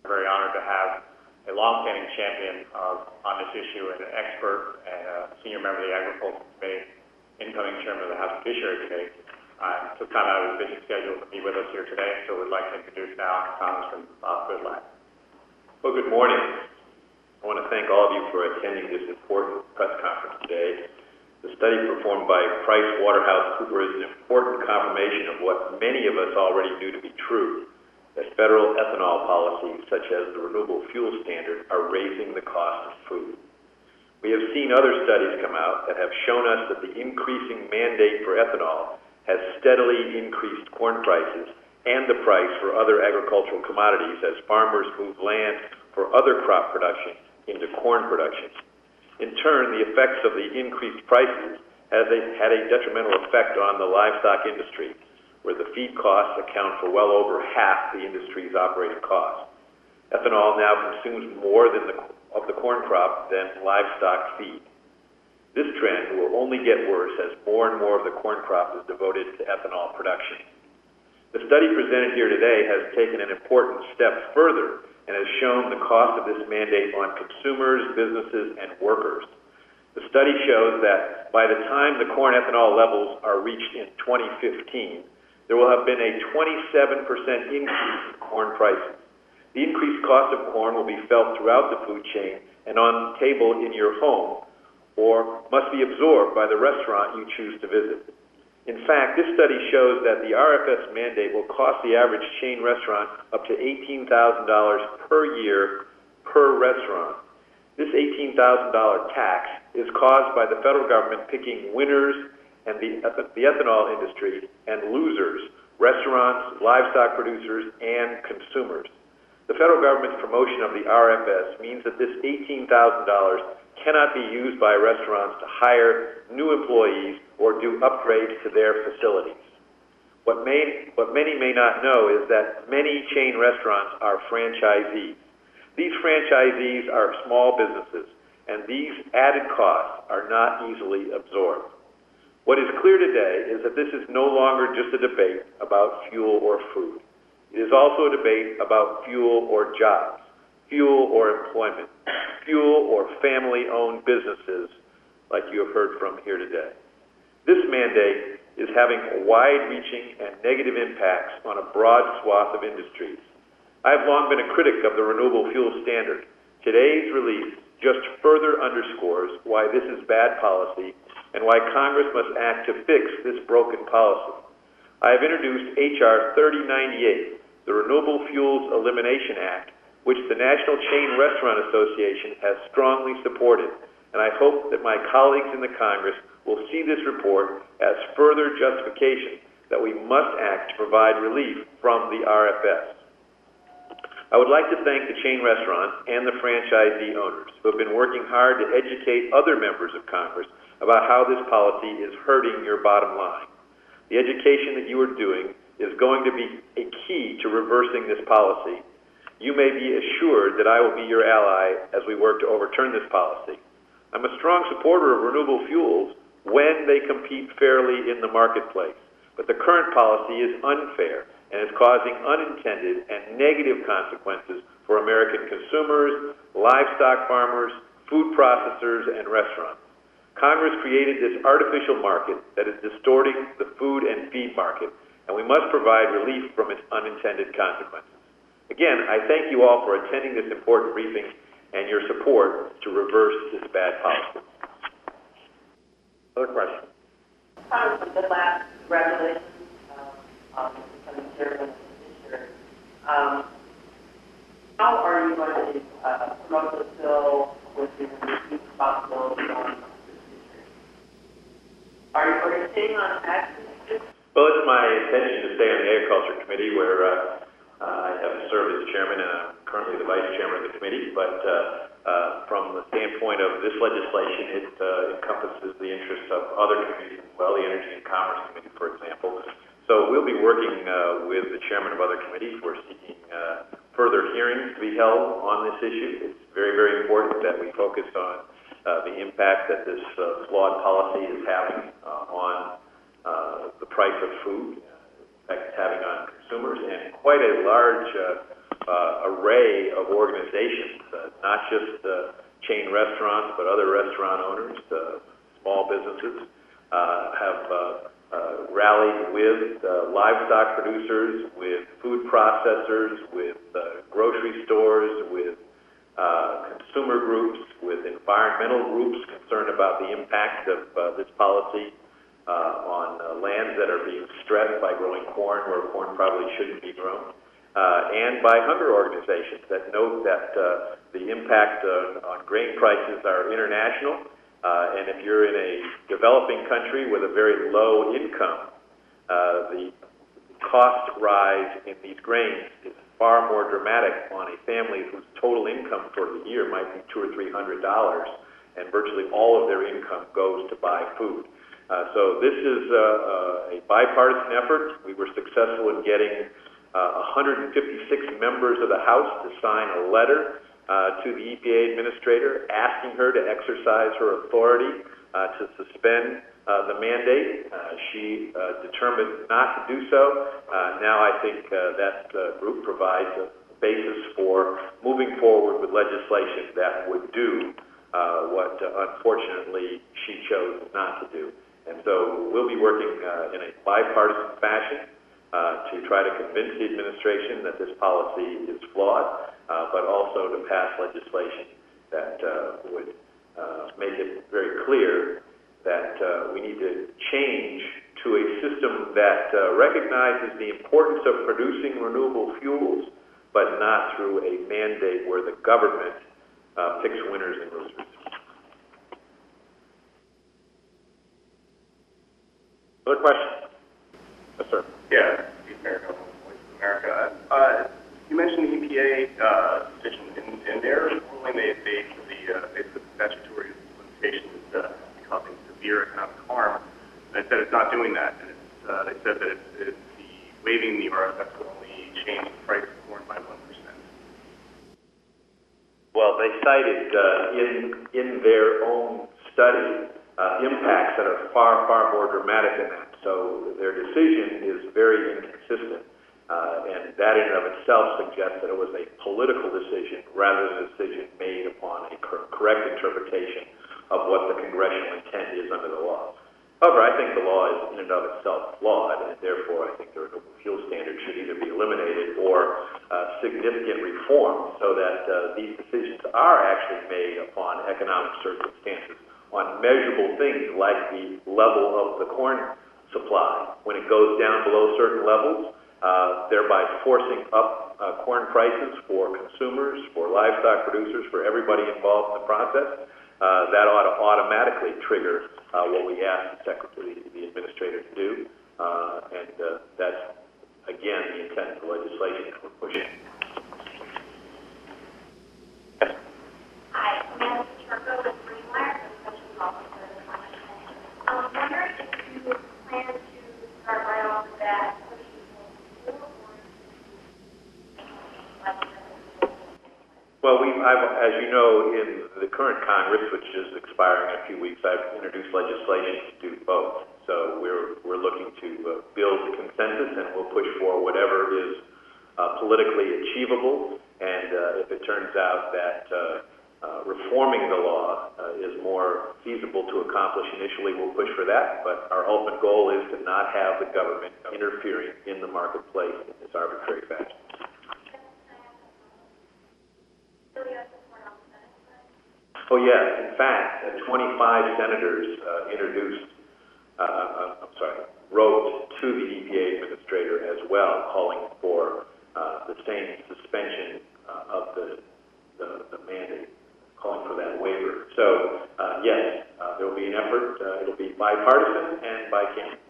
very honored to have a long-standing champion on this issue and an expert and a senior member of the Agriculture Committee, incoming chairman of the House Judiciary Committee. Took time out of his busy schedule to be with us here today, so we'd like to introduce now Congressman Bob Goodlatte. Well, good morning. I want to thank all of you for attending this important press conference today. The study performed by PricewaterhouseCoopers is an important confirmation of what many of us already knew to be true, that federal ethanol policies such as the Renewable Fuel Standard are raising the cost of food. We have seen other studies come out that have shown us that the increasing mandate for ethanol has steadily increased corn prices and the price for other agricultural commodities as farmers move land for other crop production into corn production. In turn, the effects of the increased prices had a detrimental effect on the livestock industry, where the feed costs account for well over half the industry's operating costs. Ethanol now consumes more of the corn crop than livestock feed. This trend will only get worse as more and more of the corn crop is devoted to ethanol production. The study presented here today has taken an important step further and has shown the cost of this mandate on consumers, businesses, and workers. The study shows that by the time the corn ethanol levels are reached in 2015, there will have been a 27% increase in corn prices. The increased cost of corn will be felt throughout the food chain and on the table in your home, or must be absorbed by the restaurant you choose to visit. In fact, this study shows that the RFS mandate will cost the average chain restaurant up to $18,000 per year per restaurant. This $18,000 tax is caused by the federal government picking winners and the ethanol industry and losers, restaurants, livestock producers, and consumers. The federal government's promotion of the RFS means that this $18,000 cannot be used by restaurants to hire new employees or do upgrades to their facilities. What many may not know is that many chain restaurants are franchisees. These franchisees are small businesses, and these added costs are not easily absorbed. What is clear today is that this is no longer just a debate about fuel or food. It is also a debate about fuel or jobs, fuel or employment, fuel or family-owned businesses like you have heard from here today. This mandate is having wide-reaching and negative impacts on a broad swath of industries. I have long been a critic of the Renewable Fuel Standard. Today's release just further underscores why this is bad policy and why Congress must act to fix this broken policy. I have introduced H.R. 3098, the Renewable Fuels Elimination Act, which the National Chain Restaurant Association has strongly supported, and I hope that my colleagues in the Congress will see this report as further justification that we must act to provide relief from the RFS. I would like to thank the chain restaurants and the franchisee owners who have been working hard to educate other members of Congress about how this policy is hurting your bottom line. The education that you are doing is going to be a key to reversing this policy. You may be assured that I will be your ally as we work to overturn this policy. I'm a strong supporter of renewable fuels when they compete fairly in the marketplace, but the current policy is unfair and is causing unintended and negative consequences for American consumers, livestock farmers, food processors, and restaurants. Congress created this artificial market that is distorting the food and feed market, and we must provide relief from its unintended consequences. Again, I thank you all for attending this important briefing and your support to reverse this bad policy. Other questions? Congressman Goodlatte, congratulations on becoming chairman of the Judiciary. How are you going to promote this bill with your responsibility on the Judiciary? Are you staying on action? Well, it's my intention to stay on the Agriculture Committee, where I have served as chairman and I'm currently the vice chairman of the committee. But from the standpoint of this legislation, it encompasses the interests of other committees as well, the Energy and Commerce Committee, for example. So we'll be working with the chairman of other committees. We're seeking further hearings to be held on this issue. It's very, very important that we focus on the impact that this flawed policy is having on the price of food, effect it's having on consumers, and quite a large array of organizations, not just chain restaurants, but other restaurant owners, small businesses, have rallied with livestock producers, with food processors, with grocery stores, with consumer groups, with environmental groups concerned about the impact of this policy on lands that are being stressed by growing corn where corn probably shouldn't be grown, and by hunger organizations that note that the impact on grain prices are international. And if you're in a developing country with a very low income, the cost rise in these grains is far more dramatic on a family whose total income for the year might be $200 or $300, and virtually all of their income goes to buy food. So this is a bipartisan effort. We were successful in getting 156 members of the House to sign a letter to the EPA administrator, asking her to exercise her authority to suspend the mandate. She determined not to do so. Now I think that group provides a basis for moving forward with legislation that would do what unfortunately she chose not to do. And so we'll be working in a bipartisan fashion to try to convince the administration that this policy is flawed, but also to pass legislation that would make it very clear that we need to change to a system that recognizes the importance of producing renewable fuels, but not through a mandate where the government picks winners and losers. Other questions? Yes, sir. Yeah, Steve Merrick, Voice of America. You mentioned the EPA decision in their ruling. They put the statutory limitations causing severe economic harm. They said it's not doing that. And they said that it's waiving the RFS will only change the price of corn by 1%. Well, they cited in their own study impacts that are far, far more dramatic than that. So their decision is very inconsistent. And that in and of itself suggests that it was a political decision rather than a decision made upon a correct interpretation of what the congressional intent is under the law. However, I think the law is in and of itself flawed, and therefore I think the renewable fuel standard should either be eliminated or significant reform so that these decisions are actually made upon economic circumstances, on measurable things like the level of the corn supply. When it goes down below certain levels, thereby forcing up corn prices for consumers, for livestock producers, for everybody involved in the process, that ought to automatically trigger what we asked the administrator to do. And that's, again, the intent of the legislation that we're pushing. Hi, Amanda Turco with Greenwire, the Special Officer. I was wondering if you plan to start right off with that. Well, as you know, in the current Congress, which is expiring in a few weeks, I've introduced legislation to do both. So we're looking to build consensus, and we'll push for whatever is politically achievable. And if it turns out that reforming the law is more feasible to accomplish initially, we'll push for that. But our ultimate goal is to not have the government interfering in the marketplace in this arbitrary fashion. Oh, yes. In fact, 25 senators wrote to the EPA administrator as well, calling for the same suspension of the mandate, calling for that waiver. So, yes, there will be an effort. It'll be bipartisan and bicameral.